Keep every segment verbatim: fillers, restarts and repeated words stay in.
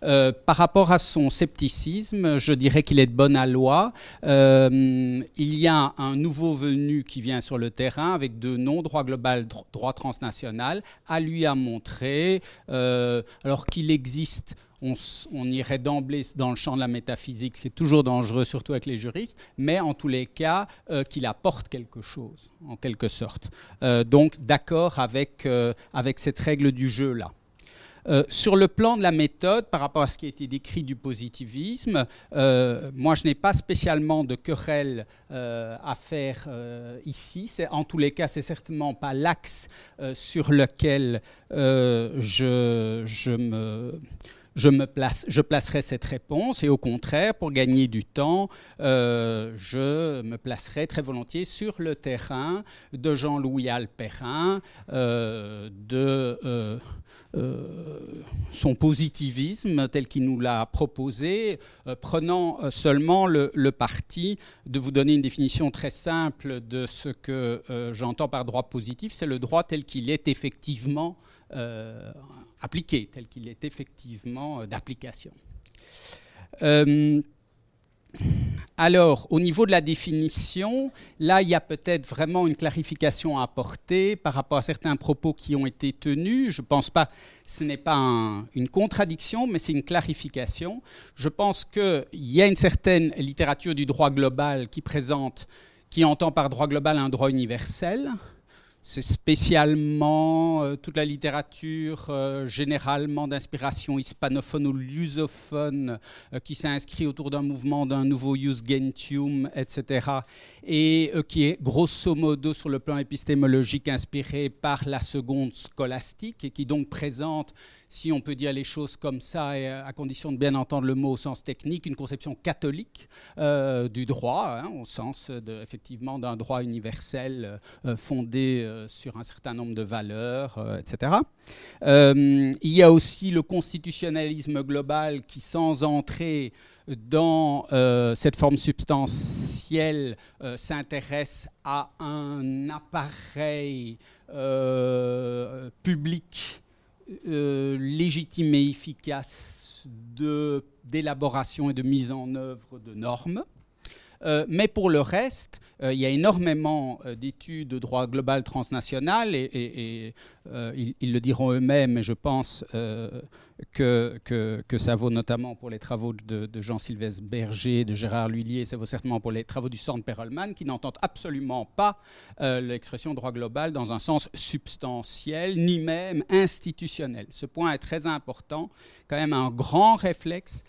Euh, par rapport à son scepticisme, je dirais qu'il est de bon aloi. Euh, il y a un nouveau venu qui vient sur le terrain avec deux noms, droit global, droit transnational, à lui à montrer, euh, alors qu'il existe. On, on irait d'emblée dans le champ de la métaphysique, c'est toujours dangereux, surtout avec les juristes, mais en tous les cas, euh, qu'il apporte quelque chose, en quelque sorte. Euh, donc, d'accord avec, euh, avec cette règle du jeu-là. Euh, sur le plan de la méthode, par rapport à ce qui a été décrit du positivisme, euh, moi je n'ai pas spécialement de querelle euh, à faire euh, ici. C'est, en tous les cas, c'est certainement pas l'axe euh, sur lequel euh, je, je me... Je, me place, je placerai cette réponse et au contraire, pour gagner du temps, euh, je me placerai très volontiers sur le terrain de Jean-Louis Halperin, euh, de euh, euh, son positivisme tel qu'il nous l'a proposé, euh, prenant seulement le, le parti de vous donner une définition très simple de ce que euh, j'entends par droit positif. C'est le droit tel qu'il est effectivement euh, appliqué, tel qu'il est effectivement d'application. Euh, alors, au niveau de la définition, là, il y a peut-être vraiment une clarification à apporter par rapport à certains propos qui ont été tenus. Je ne pense pas, ce n'est pas un, une contradiction, mais c'est une clarification. Je pense qu'il y a une certaine littérature du droit global qui présente, qui entend par droit global un droit universel. C'est spécialement euh, toute la littérature euh, généralement d'inspiration hispanophone ou lusophone euh, qui s'inscrit autour d'un mouvement d'un nouveau jus gentium, et cetera, et euh, qui est grosso modo sur le plan épistémologique inspiré par la seconde scolastique et qui donc présente, si on peut dire les choses comme ça, et à condition de bien entendre le mot au sens technique, une conception catholique euh, du droit, hein, au sens de, effectivement d'un droit universel euh, fondé euh, sur un certain nombre de valeurs, euh, et cetera. Euh, il y a aussi le constitutionnalisme global qui, sans entrer dans euh, cette forme substantielle, euh, s'intéresse à un appareil euh, public Euh, légitime et efficace de, d'élaboration et de mise en œuvre de normes. Euh, mais pour le reste, euh, il y a énormément euh, d'études de droit global transnational et, et, et euh, ils, ils le diront eux-mêmes, et je pense euh, que, que, que ça vaut notamment pour les travaux de, de Jean-Sylvestre Berger, de Gérard Lhuillier, ça vaut certainement pour les travaux du Centre Perelman, qui n'entendent absolument pas euh, l'expression droit global dans un sens substantiel, ni même institutionnel. Ce point est très important, quand même un grand réflexe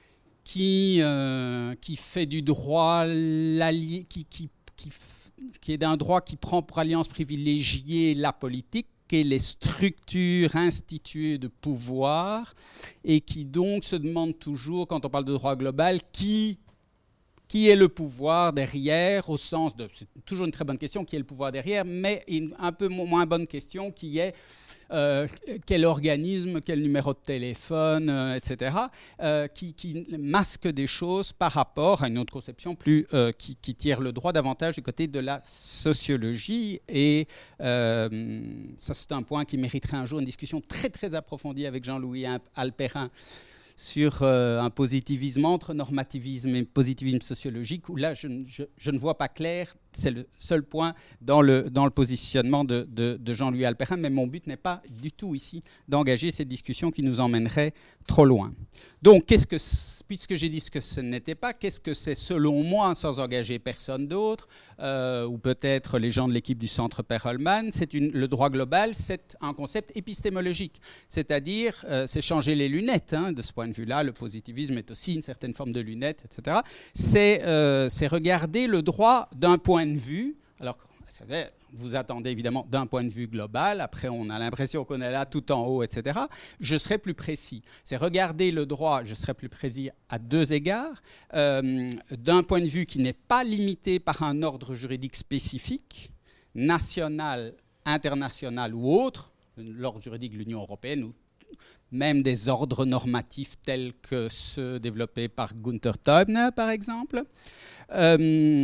Qui, euh, qui fait du droit, qui, qui, qui, qui est d'un droit qui prend pour alliance privilégiée la politique et les structures instituées de pouvoir, et qui donc se demande toujours, quand on parle de droit global, qui, qui est le pouvoir derrière, au sens de... C'est toujours une très bonne question, qui est le pouvoir derrière, mais une un peu moins bonne question, qui est... Euh, quel organisme, quel numéro de téléphone, euh, et cetera, euh, qui, qui masque des choses par rapport à une autre conception plus, euh, qui, qui tire le droit davantage du côté de la sociologie. Et euh, ça, c'est un point qui mériterait un jour une discussion très, très approfondie avec Jean-Louis Halperin sur euh, un positivisme entre normativisme et positivisme sociologique, où là, je, je, je ne vois pas clair. C'est le seul point dans le, dans le positionnement de, de, de Jean-Louis Halperin, mais mon but n'est pas du tout ici d'engager cette discussion qui nous emmènerait trop loin. Donc, qu'est-ce que, puisque j'ai dit ce que ce n'était pas, qu'est-ce que c'est selon moi, sans engager personne d'autre, euh, ou peut-être les gens de l'équipe du Centre Perelman, c'est une, le droit global, c'est un concept épistémologique, c'est-à-dire, euh, c'est changer les lunettes, hein, de ce point de vue-là, le positivisme est aussi une certaine forme de lunettes, et cetera. C'est, euh, c'est regarder le droit d'un point de vue, alors vous attendez évidemment d'un point de vue global, après on a l'impression qu'on est là tout en haut, et cetera. Je serai plus précis. C'est regarder le droit, je serai plus précis à deux égards, euh, d'un point de vue qui n'est pas limité par un ordre juridique spécifique, national, international ou autre, l'ordre juridique de l'Union européenne, ou même des ordres normatifs tels que ceux développés par Gunther Teubner, par exemple. Euh,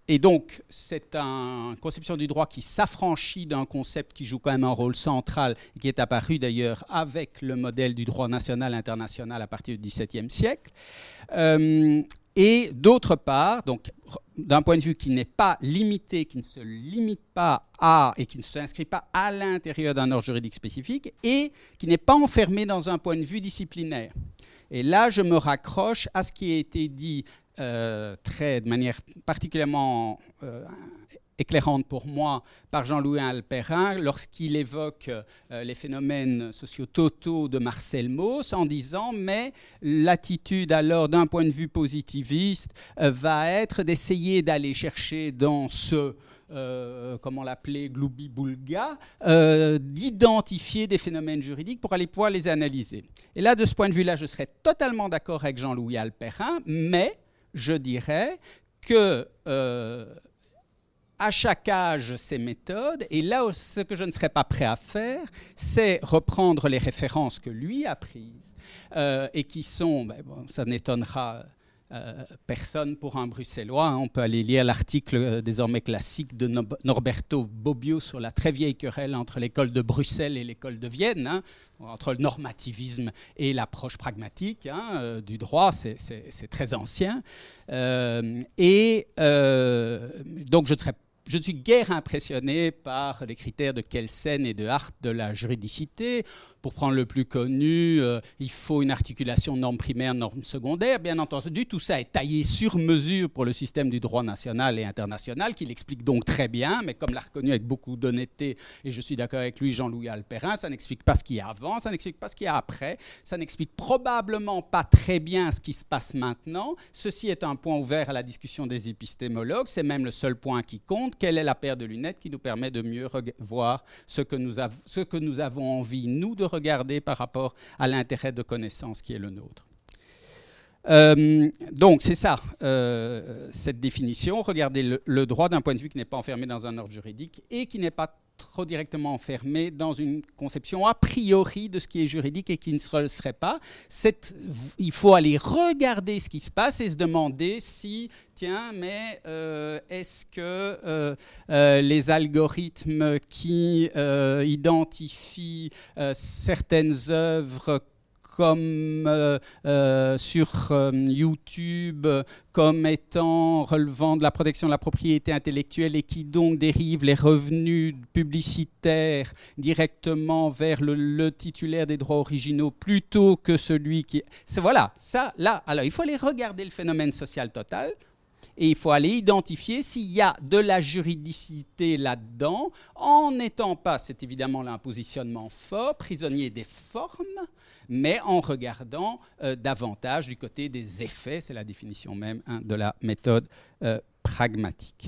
et donc, c'est une conception du droit qui s'affranchit d'un concept qui joue quand même un rôle central, et qui est apparu d'ailleurs avec le modèle du droit national international à partir du dix-septième siècle. Euh, et d'autre part, donc, d'un point de vue qui n'est pas limité, qui ne se limite pas à, et qui ne s'inscrit pas à l'intérieur d'un ordre juridique spécifique, et qui n'est pas enfermé dans un point de vue disciplinaire. Et là, je me raccroche à ce qui a été dit euh, très, de manière particulièrement euh, éclairante pour moi par Jean-Louis Halperin lorsqu'il évoque euh, les phénomènes socio-totaux de Marcel Mauss en disant « mais l'attitude alors d'un point de vue positiviste euh, va être d'essayer d'aller chercher dans ce... Euh, comment l'appeler, gloubi-boulga, euh, d'identifier des phénomènes juridiques pour aller pouvoir les analyser. » Et là, de ce point de vue-là, je serais totalement d'accord avec Jean-Louis Halperin, mais je dirais que euh, à chaque âge, ses méthodes, et là, ce que je ne serais pas prêt à faire, c'est reprendre les références que lui a prises, euh, et qui sont, ben, bon, ça n'étonnera Euh, personne pour un Bruxellois. Hein. On peut aller lire l'article euh, désormais classique de no- Norberto Bobbio sur la très vieille querelle entre l'école de Bruxelles et l'école de Vienne, hein, entre le normativisme et l'approche pragmatique hein, euh, du droit. C'est, c'est, c'est très ancien. Euh, et euh, donc, je ne serais Je ne suis guère impressionné par les critères de Kelsen et de Hart de la juridicité. Pour prendre le plus connu, euh, il faut une articulation normes primaires, normes secondaires. Bien entendu, tout ça est taillé sur mesure pour le système du droit national et international, qui l'explique donc très bien, mais comme l'a reconnu avec beaucoup d'honnêteté, et je suis d'accord avec lui, Jean-Louis Halperin, ça n'explique pas ce qu'il y a avant, ça n'explique pas ce qu'il y a après, ça n'explique probablement pas très bien ce qui se passe maintenant. Ceci est un point ouvert à la discussion des épistémologues, c'est même le seul point qui compte. Quelle est la paire de lunettes qui nous permet de mieux voir ce que nous, av- ce que nous avons envie, nous, de regarder par rapport à l'intérêt de connaissance qui est le nôtre. Euh, donc, c'est ça, euh, cette définition. Regardez le, le droit d'un point de vue qui n'est pas enfermé dans un ordre juridique et qui n'est pas trop directement enfermé dans une conception a priori de ce qui est juridique et qui ne le serait pas. C'est, il faut aller regarder ce qui se passe et se demander si, tiens, mais euh, est-ce que euh, euh, les algorithmes qui euh, identifient euh, certaines œuvres comme euh, euh, sur euh, YouTube, comme étant relevant de la protection de la propriété intellectuelle et qui donc dérivent les revenus publicitaires directement vers le, le titulaire des droits originaux plutôt que celui qui... C'est, voilà, ça, là, alors il faut aller regarder le phénomène social total. Et il faut aller identifier s'il y a de la juridicité là-dedans, en n'étant pas, c'est évidemment là un positionnement fort, prisonnier des formes, mais en regardant euh, davantage du côté des effets, c'est la définition même hein, de la méthode euh, pragmatique.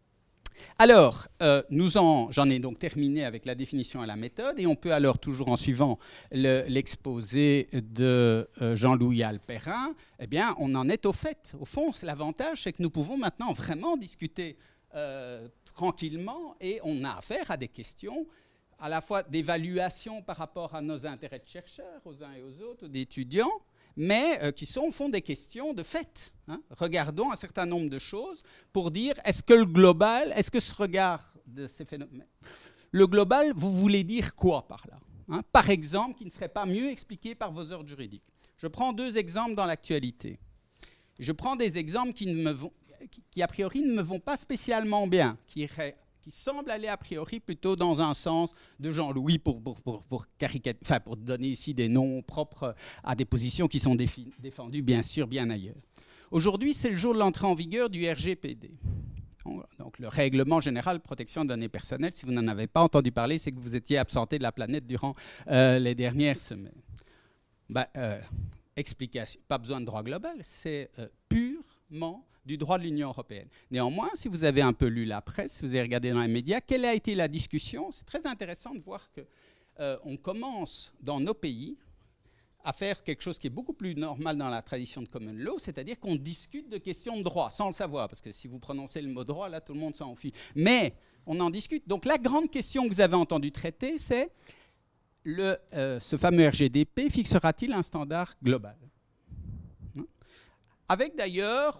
Alors, euh, nous en, j'en ai donc terminé avec la définition et la méthode, et on peut alors, toujours en suivant le, l'exposé de euh, Jean-Louis Halperin, eh bien, on en est au fait. Au fond, c'est l'avantage, c'est que nous pouvons maintenant vraiment discuter euh, tranquillement, et on a affaire à des questions à la fois d'évaluation par rapport à nos intérêts de chercheurs, aux uns et aux autres, d'étudiants, mais euh, qui sont au fond des questions de fait. Hein. Regardons un certain nombre de choses pour dire, est-ce que le global, est-ce que ce regard de ces phénomènes, le global, vous voulez dire quoi par là hein? Par exemple, qui ne serait pas mieux expliqué par vos ordres juridiques. Je prends deux exemples dans l'actualité. Je prends des exemples qui, ne me vont, qui, qui a priori, ne me vont pas spécialement bien, qui iraient qui semble aller a priori plutôt dans un sens de Jean-Louis pour, pour, pour, pour, caricat- enfin, pour donner ici des noms propres à des positions qui sont défi- défendues bien sûr bien ailleurs. Aujourd'hui, c'est le jour de l'entrée en vigueur du R G P D. Donc le Règlement général de protection des données personnelles. Si vous n'en avez pas entendu parler, c'est que vous étiez absenté de la planète durant euh, les dernières semaines. Ben, euh, explication, pas besoin de droit global, c'est euh, purement du droit de l'Union européenne. Néanmoins, si vous avez un peu lu la presse, si vous avez regardé dans les médias, quelle a été la discussion? C'est très intéressant de voir qu'on euh, commence dans nos pays à faire quelque chose qui est beaucoup plus normal dans la tradition de common law, c'est-à-dire qu'on discute de questions de droit, sans le savoir, parce que si vous prononcez le mot droit, là, tout le monde s'en enfuit. Mais on en discute. Donc la grande question que vous avez entendu traiter, c'est le, euh, ce fameux R G D P fixera-t-il un standard global? Avec d'ailleurs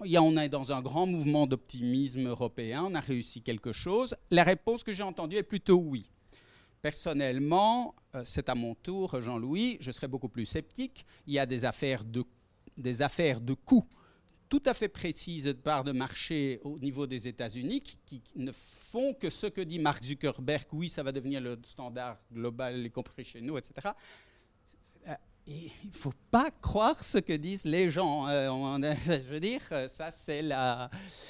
on est dans un grand mouvement d'optimisme européen, on a réussi quelque chose. La réponse que j'ai entendue est plutôt oui. Personnellement, c'est à mon tour, Jean-Louis, je serais beaucoup plus sceptique. Il y a des affaires de, des affaires de coûts tout à fait précises de part de marché au niveau des États-Unis qui, qui ne font que ce que dit Mark Zuckerberg, oui, ça va devenir le standard global, y compris chez nous, et cetera. Et il ne faut pas croire ce que disent les gens. Euh, on, je veux dire, ça c'est la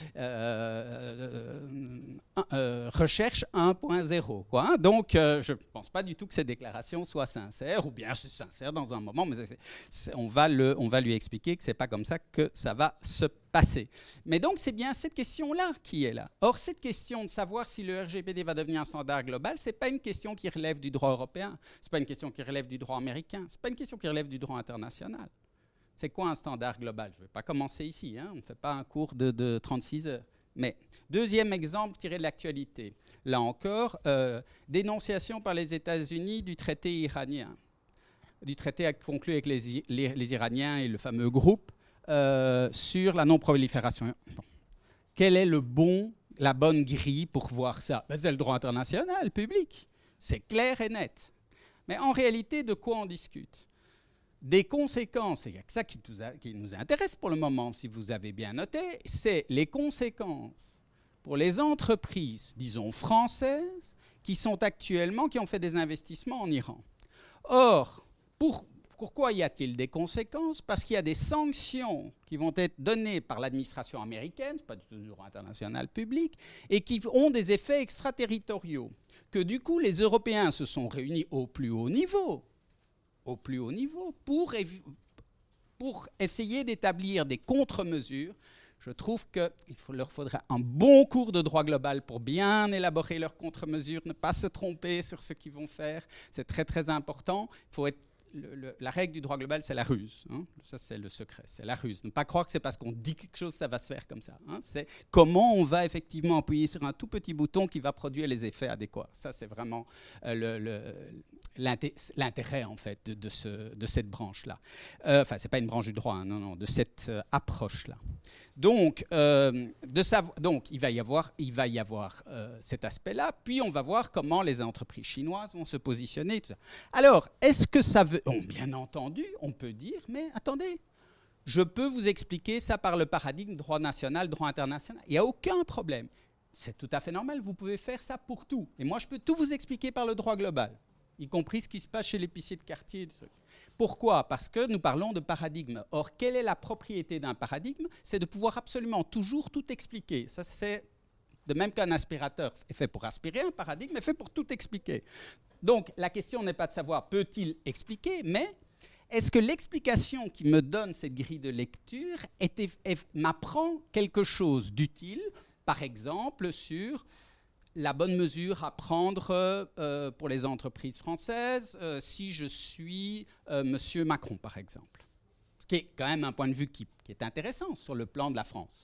euh, euh, euh, recherche un point zéro. Quoi. Donc euh, je ne pense pas du tout que ces déclarations soient sincères, ou bien c'est sincère dans un moment, mais c'est, c'est, on, va le, on va lui expliquer que ce n'est pas comme ça que ça va se passer. Mais donc c'est bien cette question-là qui est là. Or cette question de savoir si le R G P D va devenir un standard global, ce n'est pas une question qui relève du droit européen, ce n'est pas une question qui relève du droit américain, ce n'est pas une question qui relève du droit international. C'est quoi un standard global? Je ne vais pas commencer ici, hein, on ne fait pas un cours de, de trente-six heures. Mais deuxième exemple tiré de l'actualité. Là encore, euh, dénonciation par les États-Unis du traité iranien, du traité conclu avec les, les, les Iraniens et le fameux groupe euh, sur la non-prolifération. Bon. Quel est le bon, la bonne grille pour voir ça? Ben, c'est le droit international, public. C'est clair et net. Mais en réalité, de quoi on discute? Des conséquences, il y a que ça qui nous, a, qui nous intéresse pour le moment, si vous avez bien noté, c'est les conséquences pour les entreprises, disons françaises, qui sont actuellement, qui ont fait des investissements en Iran. Or, pour, pourquoi y a-t-il des conséquences? Parce qu'il y a des sanctions qui vont être données par l'administration américaine, ce n'est pas du tout du droit international public, et qui ont des effets extraterritoriaux. Que du coup, les Européens se sont réunis au plus haut niveau, au plus haut niveau pour, pour essayer d'établir des contre-mesures. Je trouve qu'il faut, leur faudrait un bon cours de droit global pour bien élaborer leurs contre-mesures, ne pas se tromper sur ce qu'ils vont faire. C'est très, très important. Il faut être Le, le, la règle du droit global, c'est la ruse. Hein. Ça, c'est le secret, c'est la ruse. Ne pas croire que c'est parce qu'on dit quelque chose, ça va se faire comme ça. Hein. C'est comment on va effectivement appuyer sur un tout petit bouton qui va produire les effets adéquats. Ça, c'est vraiment euh, le, le, l'intérêt, en fait, de, de, ce, de cette branche-là. Euh, enfin, ce n'est pas une branche du droit, hein, non, non, de cette euh, approche-là. Donc, euh, de savoir, donc, il va y avoir, il va y avoir euh, cet aspect-là, puis on va voir comment les entreprises chinoises vont se positionner. Tout ça. Alors, est-ce que ça veut... Bon, bien entendu, on peut dire, mais attendez, je peux vous expliquer ça par le paradigme droit national, droit international. Il n'y a aucun problème. C'est tout à fait normal, vous pouvez faire ça pour tout. Et moi, je peux tout vous expliquer par le droit global, y compris ce qui se passe chez l'épicier de quartier. Pourquoi? Parce que nous parlons de paradigme. Or, quelle est la propriété d'un paradigme? C'est de pouvoir absolument toujours tout expliquer. Ça, c'est de même qu'un aspirateur est fait pour aspirer, un paradigme est fait pour tout expliquer. Donc, la question n'est pas de savoir peut-il expliquer, mais est-ce que l'explication qui me donne cette grille de lecture est, est, m'apprend quelque chose d'utile, par exemple, sur la bonne mesure à prendre euh, pour les entreprises françaises euh, si je suis euh, Monsieur Macron, par exemple. Ce qui est quand même un point de vue qui, qui est intéressant sur le plan de la France.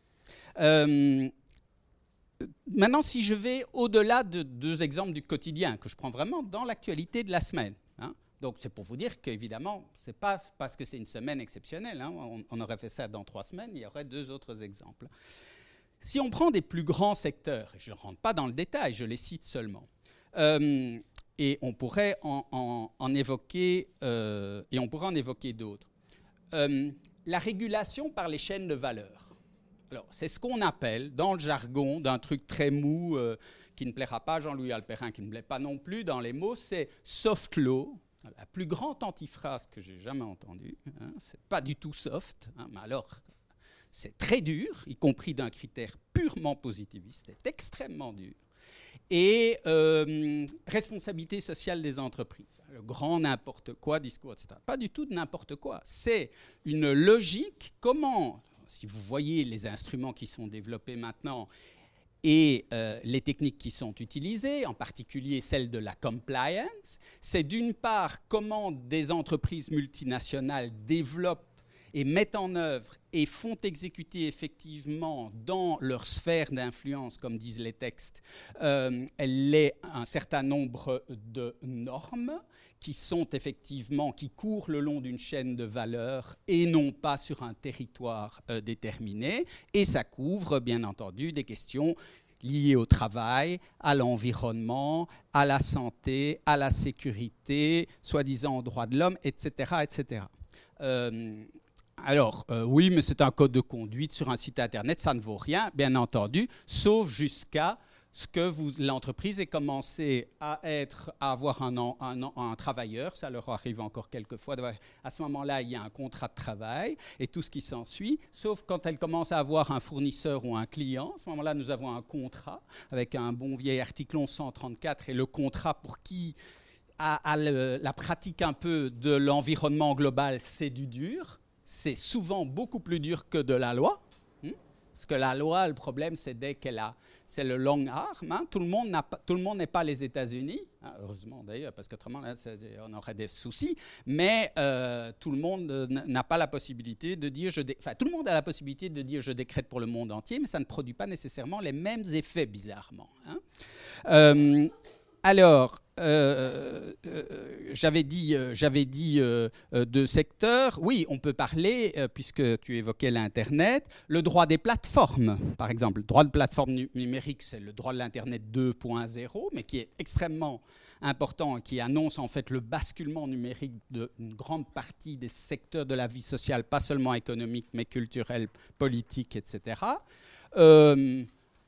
Euh, Maintenant, si je vais au-delà de deux exemples du quotidien, que je prends vraiment dans l'actualité de la semaine. Hein, donc, c'est pour vous dire qu'évidemment, ce n'est pas parce que c'est une semaine exceptionnelle. Hein, on, on aurait fait ça dans trois semaines, il y aurait deux autres exemples. Si on prend des plus grands secteurs, et je ne rentre pas dans le détail, je les cite seulement, euh, et on pourrait en, en, en évoquer, euh, et on pourrait en évoquer d'autres. Euh, la régulation par les chaînes de valeur. Alors, c'est ce qu'on appelle, dans le jargon d'un truc très mou, euh, qui ne plaira pas à Jean-Louis Alperin, qui ne me plaît pas non plus dans les mots, c'est soft law, la plus grande antiphrase que j'ai jamais entendue. Hein, c'est pas du tout soft, hein, mais alors, c'est très dur, y compris d'un critère purement positiviste, c'est extrêmement dur. Et euh, responsabilité sociale des entreprises, le grand n'importe quoi, discours, et cetera. Pas du tout de n'importe quoi, c'est une logique, comment... Si vous voyez les instruments qui sont développés maintenant et euh, les techniques qui sont utilisées, en particulier celle de la compliance, c'est d'une part comment des entreprises multinationales développent et mettent en œuvre et font exécuter effectivement dans leur sphère d'influence, comme disent les textes, euh, les, un certain nombre de normes qui sont effectivement, qui courent le long d'une chaîne de valeur et non pas sur un territoire euh, déterminé. Et ça couvre, bien entendu, des questions liées au travail, à l'environnement, à la santé, à la sécurité, soi-disant aux droits de l'homme, et cetera, et cetera. Euh, alors, euh, oui, mais c'est un code de conduite sur un site Internet, ça ne vaut rien, bien entendu, sauf jusqu'à ce que vous, l'entreprise ait commencé à, être, à avoir un, un, un, un travailleur, ça leur arrive encore quelquefois, à ce moment-là, il y a un contrat de travail et tout ce qui s'ensuit, sauf quand elle commence à avoir un fournisseur ou un client. À ce moment-là, nous avons un contrat avec un bon vieil article onze cent trente-quatre et le contrat pour qui a, a le, la pratique un peu de l'environnement global, c'est du dur. C'est souvent beaucoup plus dur que de la loi. Parce que la loi, le problème, c'est dès qu'elle a, c'est le long arm. Hein. Tout le monde n'a pas, tout le monde n'est pas les États-Unis, hein, heureusement d'ailleurs, parce qu'autrement là, on aurait des soucis. Mais euh, tout le monde n'a pas la possibilité de dire, je dé... enfin, tout le monde a la possibilité de dire, je décrète pour le monde entier, mais ça ne produit pas nécessairement les mêmes effets, bizarrement. Hein. Euh, alors. Euh, euh, j'avais dit, euh, j'avais dit euh, euh, deux secteurs. Oui, on peut parler, euh, puisque tu évoquais l'Internet, le droit des plateformes, par exemple. Le droit de plateforme nu- numérique, c'est le droit de l'Internet deux point zéro, mais qui est extrêmement important et qui annonce en fait le basculement numérique d'une grande partie des secteurs de la vie sociale, pas seulement économique, mais culturelle, politique, et cetera. Euh,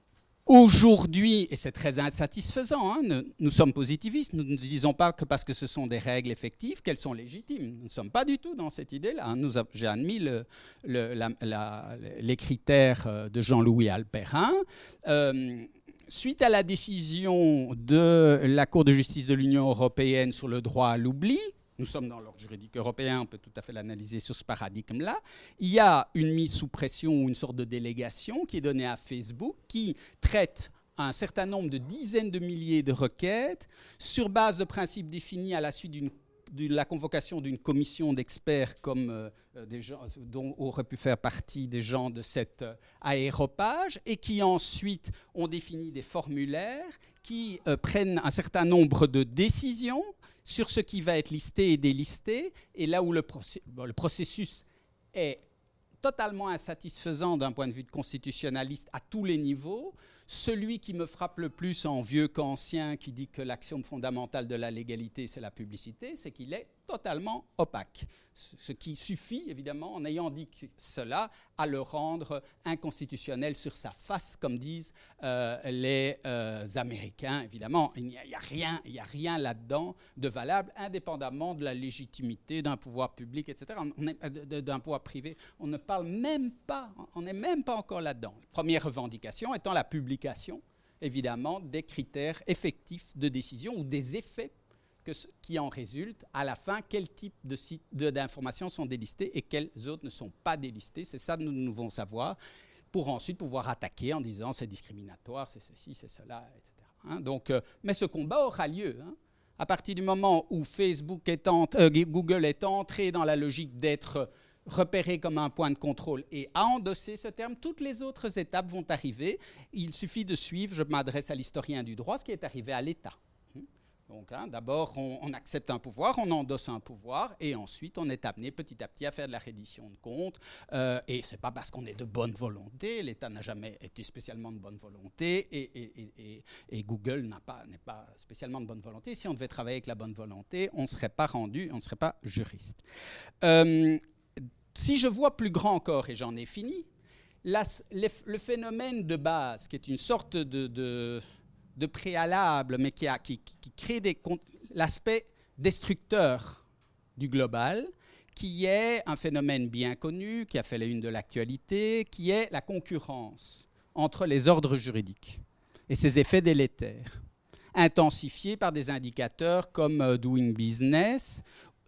Aujourd'hui, et c'est très insatisfaisant, hein, nous, nous sommes positivistes, nous ne disons pas que parce que ce sont des règles effectives qu'elles sont légitimes. Nous ne sommes pas du tout dans cette idée-là. Hein. Nous a, j'ai admis le, le, la, la, les critères de Jean-Louis Alperin. Euh, suite à la décision de la Cour de justice de l'Union européenne sur le droit à l'oubli, nous sommes dans l'ordre juridique européen, on peut tout à fait l'analyser sur ce paradigme-là. Il y a une mise sous pression ou une sorte de délégation qui est donnée à Facebook qui traite un certain nombre de dizaines de milliers de requêtes sur base de principes définis à la suite d'une de la convocation d'une commission d'experts comme euh, des gens dont auraient pu faire partie des gens de cet euh, aéropage et qui ensuite ont défini des formulaires qui euh, prennent un certain nombre de décisions sur ce qui va être listé et délisté, et là où le, procé- bon, le processus est totalement insatisfaisant d'un point de vue de constitutionnaliste à tous les niveaux, celui qui me frappe le plus en vieux qu'ancien qui dit que l'axiome fondamental de la légalité, c'est la publicité, c'est qu'il est totalement opaque. Ce qui suffit, évidemment, en ayant dit cela, à le rendre inconstitutionnel sur sa face, comme disent euh, les euh, Américains. Évidemment, il n'y a, il y a rien, il n'y a rien là-dedans de valable, indépendamment de la légitimité d'un pouvoir public, et cetera, on est, d'un pouvoir privé. On ne parle même pas, on n'est même pas encore là-dedans. Première revendication étant la publication, évidemment, des critères effectifs de décision ou des effets que ce qui en résulte, à la fin, quel type de sites de, d'informations sont délistés et quels autres ne sont pas délistés. C'est ça que nous devons savoir pour ensuite pouvoir attaquer en disant c'est discriminatoire, c'est ceci, c'est cela, et cetera. Hein, donc, euh, mais ce combat aura lieu. Hein, à partir du moment où Facebook est en, euh, Google est entré dans la logique d'être repéré comme un point de contrôle et à endosser ce terme, toutes les autres étapes vont arriver. Il suffit de suivre, je m'adresse à l'historien du droit, ce qui est arrivé à l'État. Donc, hein, d'abord, on, on accepte un pouvoir, on endosse un pouvoir, et ensuite, on est amené petit à petit à faire de la reddition de comptes. Euh, et ce n'est pas parce qu'on est de bonne volonté, l'État n'a jamais été spécialement de bonne volonté, et, et, et, et, et Google n'a pas, n'est pas spécialement de bonne volonté. Si on devait travailler avec la bonne volonté, on ne serait pas rendu, on ne serait pas juriste. Euh, si je vois plus grand encore, et j'en ai fini, la, le, le phénomène de base, qui est une sorte de... de de préalable, mais qui, a, qui, qui crée des, l'aspect destructeur du global, qui est un phénomène bien connu, qui a fait la une de l'actualité, qui est la concurrence entre les ordres juridiques et ses effets délétères, intensifiés par des indicateurs comme euh, Doing Business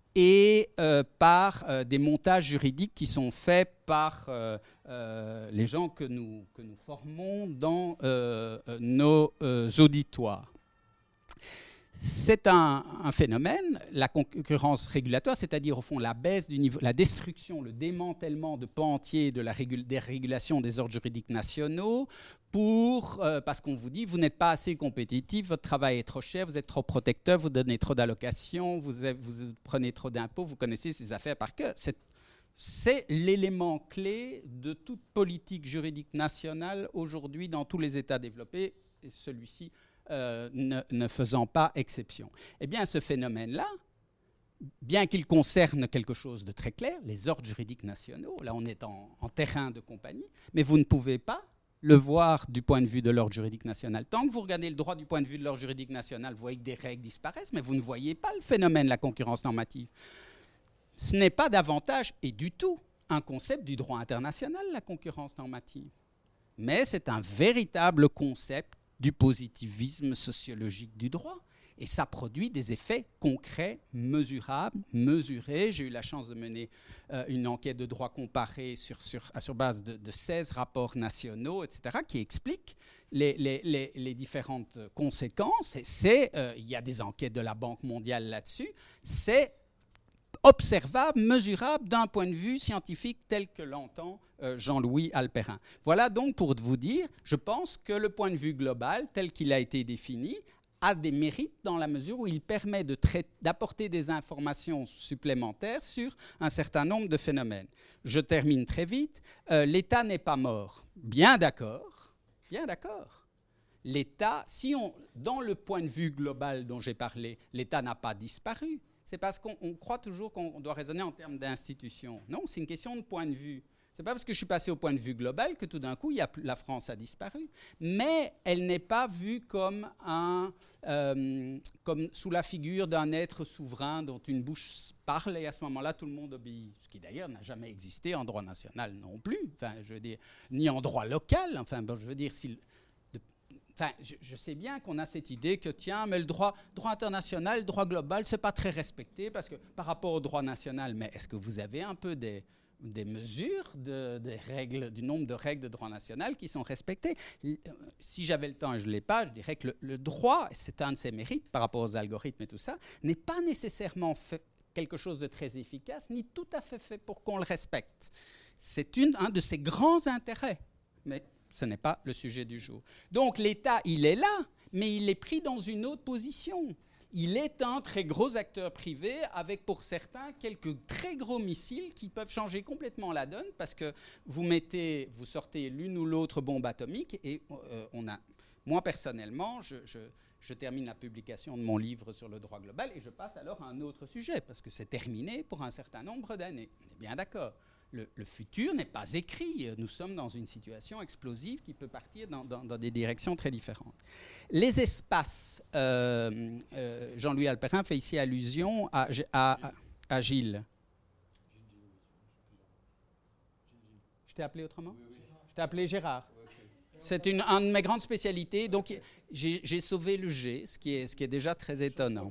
et euh, par euh, des montages juridiques qui sont faits par euh, euh, les gens que nous, que nous formons dans euh, nos euh, auditoires. C'est un, un phénomène, la concurrence régulatoire, c'est-à-dire au fond la baisse du niveau, la destruction, le démantèlement de pans entiers de la régul- des régulations des ordres juridiques nationaux, pour, euh, parce qu'on vous dit vous n'êtes pas assez compétitif, votre travail est trop cher, vous êtes trop protecteur, vous donnez trop d'allocations, vous, avez- vous prenez trop d'impôts, vous connaissez ces affaires par cœur. C'est, c'est l'élément clé de toute politique juridique nationale aujourd'hui dans tous les États développés, et celui-ci Euh, ne, ne faisant pas exception. Eh bien, ce phénomène-là, bien qu'il concerne quelque chose de très clair, les ordres juridiques nationaux, là on est en, en terrain de compagnie, mais vous ne pouvez pas le voir du point de vue de l'ordre juridique national. Tant que vous regardez le droit du point de vue de l'ordre juridique national, vous voyez que des règles disparaissent, mais vous ne voyez pas le phénomène de la concurrence normative. Ce n'est pas davantage, et du tout, un concept du droit international, la concurrence normative. Mais c'est un véritable concept du positivisme sociologique du droit. Et ça produit des effets concrets, mesurables, mesurés. J'ai eu la chance de mener euh, une enquête de droit comparé sur, sur, sur base de, de seize rapports nationaux, et cetera, qui expliquent les, les, les, les différentes conséquences. Et c'est, euh, il y a des enquêtes de la Banque mondiale là-dessus. C'est observable, mesurable d'un point de vue scientifique tel que l'entend euh, Jean-Louis Alperin. Voilà donc pour vous dire, je pense que le point de vue global tel qu'il a été défini a des mérites dans la mesure où il permet de traiter, d'apporter des informations supplémentaires sur un certain nombre de phénomènes. Je termine très vite. Euh, L'État n'est pas mort. Bien d'accord. Bien d'accord. L'État, si on, dans le point de vue global dont j'ai parlé, l'État n'a pas disparu. C'est parce qu'on on croit toujours qu'on doit raisonner en termes d'institutions. Non, c'est une question de point de vue. Ce n'est pas parce que je suis passé au point de vue global que tout d'un coup, il y a, la France a disparu. Mais elle n'est pas vue comme, un, euh, comme sous la figure d'un être souverain dont une bouche parle et à ce moment-là, tout le monde obéit. Ce qui d'ailleurs n'a jamais existé en droit national non plus. Enfin, je veux dire, ni en droit local. Enfin, bon, je veux dire, si... Enfin, je, je sais bien qu'on a cette idée que, tiens, mais le droit, droit international, le droit global, ce n'est pas très respecté parce que par rapport au droit national, mais est-ce que vous avez un peu des, des mesures, de, des règles, du nombre de règles de droit national qui sont respectées? Si j'avais le temps et je ne l'ai pas, je dirais que le, le droit, c'est un de ses mérites par rapport aux algorithmes et tout ça, n'est pas nécessairement fait quelque chose de très efficace, ni tout à fait fait pour qu'on le respecte. C'est une, un de ses grands intérêts. Mais ce n'est pas le sujet du jour. Donc l'État, il est là, mais il est pris dans une autre position. Il est un très gros acteur privé avec, pour certains, quelques très gros missiles qui peuvent changer complètement la donne parce que vous mettez, vous sortez l'une ou l'autre bombe atomique et euh, on a, moi personnellement, je, je, je termine la publication de mon livre sur le droit global et je passe alors à un autre sujet parce que c'est terminé pour un certain nombre d'années. On est bien d'accord. Le, le futur n'est pas écrit. Nous sommes dans une situation explosive qui peut partir dans, dans, dans des directions très différentes. Les espaces, euh, euh, Jean-Louis Alperin fait ici allusion à, à, à, à Gilles. Je t'ai appelé autrement ? Je t'ai appelé Gérard. C'est une, une de mes grandes spécialités. Donc j'ai, j'ai sauvé le G, ce qui est, ce qui est déjà très étonnant.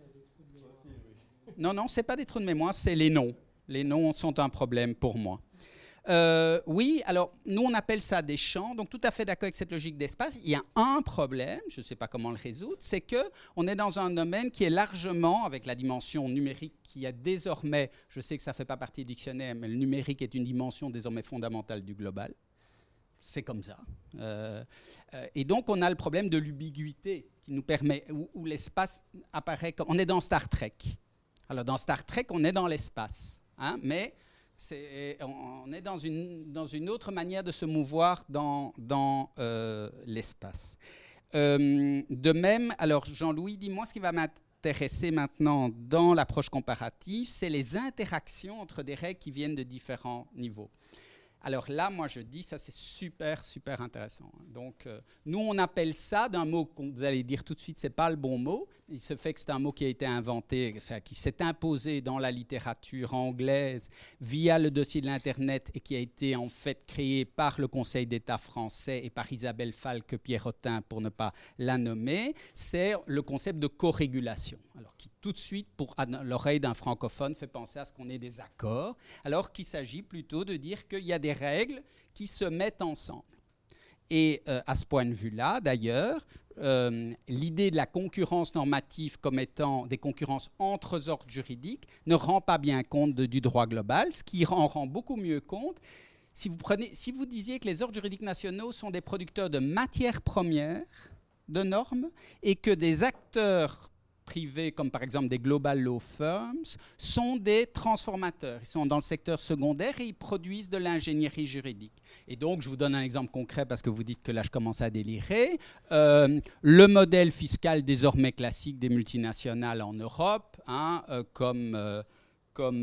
Non, non, ce n'est pas des trous de mémoire, c'est les noms. Les noms sont un problème pour moi. Euh, oui, alors, nous, on appelle ça des champs. Donc, tout à fait d'accord avec cette logique d'espace. Il y a un problème, je ne sais pas comment le résoudre, c'est qu'on est dans un domaine qui est largement, avec la dimension numérique qui a désormais, je sais que ça ne fait pas partie du dictionnaire, mais le numérique est une dimension désormais fondamentale du global. C'est comme ça. Euh, euh, et donc, on a le problème de l'ubiguïté qui nous permet, où, où l'espace apparaît comme... On est dans Star Trek. Alors, dans Star Trek, on est dans l'espace. Hein, mais c'est, on est dans une, dans une autre manière de se mouvoir dans, dans euh, l'espace. Euh, de même, alors Jean-Louis, dis-moi ce qui va m'intéresser maintenant dans l'approche comparative, c'est les interactions entre des règles qui viennent de différents niveaux. Alors là, moi, je dis, ça, c'est super, super intéressant. Donc, euh, nous, on appelle ça, d'un mot que vous allez dire tout de suite, ce n'est pas le bon mot. Il se fait que c'est un mot qui a été inventé, enfin, qui s'est imposé dans la littérature anglaise via le dossier de l'Internet et qui a été, en fait, créé par le Conseil d'État français et par Isabelle Falque-Pierrotin, pour ne pas la nommer. C'est le concept de corégulation. Alors, qui tout de suite, pour l'oreille d'un francophone, fait penser à ce qu'on ait des accords, alors qu'il s'agit plutôt de dire qu'il y a des règles qui se mettent ensemble. Et euh, à ce point de vue-là, d'ailleurs, euh, l'idée de la concurrence normative comme étant des concurrences entre ordres juridiques ne rend pas bien compte de, du droit global, ce qui en rend beaucoup mieux compte. Si vous, prenez, si vous disiez que les ordres juridiques nationaux sont des producteurs de matières premières, de normes, et que des acteurs privés, comme par exemple des global law firms, sont des transformateurs. Ils sont dans le secteur secondaire et ils produisent de l'ingénierie juridique. Et donc, je vous donne un exemple concret parce que vous dites que là, je commence à délirer. Euh, le modèle fiscal désormais classique des multinationales en Europe, hein, euh, comme... Euh, comme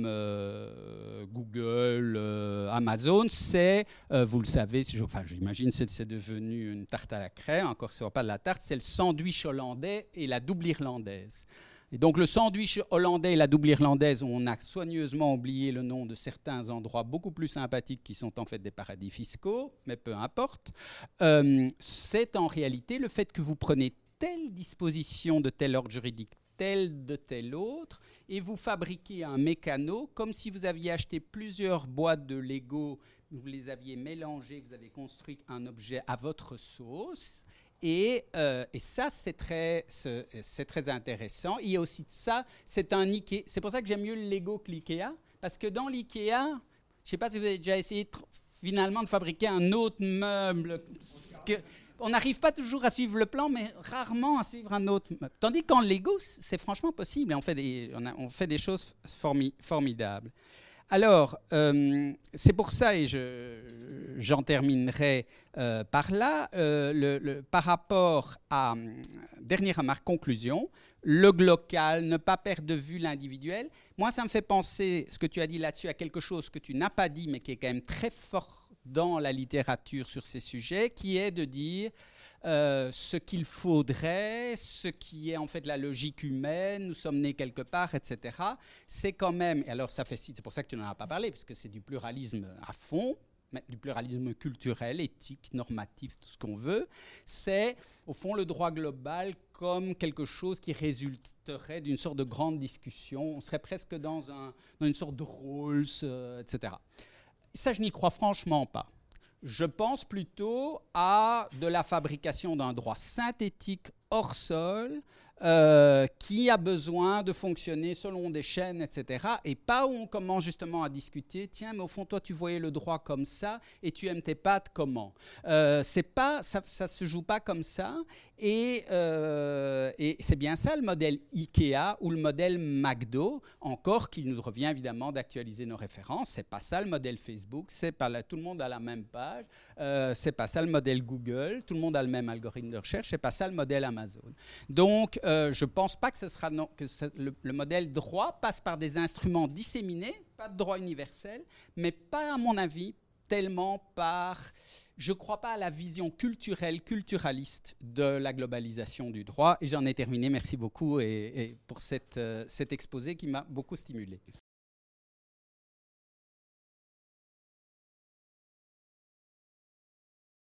euh, Google, euh, Amazon, c'est, euh, vous le savez, enfin, j'imagine que c'est devenu une tarte à la crème, encore ce n'est pas de la tarte, c'est le sandwich hollandais et la double irlandaise. Et donc le sandwich hollandais et la double irlandaise, on a soigneusement oublié le nom de certains endroits beaucoup plus sympathiques qui sont en fait des paradis fiscaux, mais peu importe. Euh, c'est en réalité le fait que vous prenez telle disposition de tel ordre juridique, tel de tel autre, et vous fabriquez un mécano comme si vous aviez acheté plusieurs boîtes de Lego, vous les aviez mélangées, vous avez construit un objet à votre sauce. Et, euh, et ça, c'est très, c'est, c'est très intéressant. Il y a aussi de ça, c'est un Ikea. C'est pour ça que j'aime mieux le Lego que l'Ikea, parce que dans l'Ikea, je ne sais pas si vous avez déjà essayé de, finalement de fabriquer un autre meuble. Que, on n'arrive pas toujours à suivre le plan, mais rarement à suivre un autre. Tandis qu'en Lego, c'est franchement possible. On fait des, on a, on fait des choses formi, formidables. Alors, euh, c'est pour ça, et je, j'en terminerai euh, par là, euh, le, le, par rapport à, dernière remarque, conclusion, le local, ne pas perdre de vue l'individuel. Moi, ça me fait penser, ce que tu as dit là-dessus, à quelque chose que tu n'as pas dit, mais qui est quand même très fort dans la littérature sur ces sujets, qui est de dire euh, ce qu'il faudrait, ce qui est en fait la logique humaine, nous sommes nés quelque part, et cetera. C'est quand même, et alors ça fait, c'est pour ça que tu n'en as pas parlé, puisque c'est du pluralisme à fond, mais du pluralisme culturel, éthique, normatif, tout ce qu'on veut, c'est au fond le droit global comme quelque chose qui résulterait d'une sorte de grande discussion. On serait presque dans, un, dans une sorte de Rawls, euh, et cetera. Ça, je n'y crois franchement pas. Je pense plutôt à de la fabrication d'un droit synthétique hors sol euh, qui a besoin de fonctionner selon des chaînes, et cetera. Et pas où on commence justement à discuter, tiens, mais au fond, toi, tu voyais le droit comme ça et tu aimes tes pattes comment euh, c'est pas, ça ne se joue pas comme ça. Et, euh, et c'est bien ça le modèle Ikea ou le modèle McDo, encore qu'il nous revient évidemment d'actualiser nos références. C'est pas ça le modèle Facebook, c'est pas là, tout le monde a la même page, euh, c'est pas ça le modèle Google, tout le monde a le même algorithme de recherche, c'est pas ça le modèle Amazon. Donc, euh, je ne pense pas que, ce sera non, que ce, le, le modèle droit passe par des instruments disséminés, pas de droit universel, mais pas, à mon avis, tellement par... Je ne crois pas à la vision culturelle, culturaliste de la globalisation du droit. Et j'en ai terminé. Merci beaucoup et, et pour cette, euh, cet exposé qui m'a beaucoup stimulé.